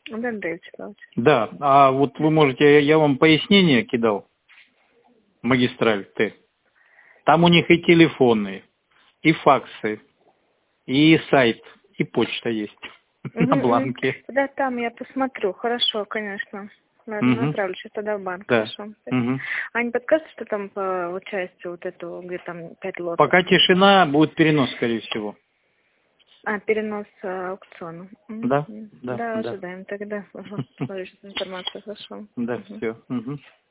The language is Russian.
Да, Андрей Вячеславович. Да, а вот вы можете, я вам пояснение кидал, магистраль Т. Там у них и телефоны, и факсы, и сайт, и почта есть на бланке. Да, там я посмотрю. Хорошо, конечно. Ладно, направлю сейчас тогда в банк. Да. Хорошо. А не подскажете, что там по вот части вот этого, где там 5 лотов? Пока тишина, будет перенос, скорее всего. Перенос аукциона. Да, Да, ожидаем тогда. Смотрю сейчас информацию, хорошо. Да, все.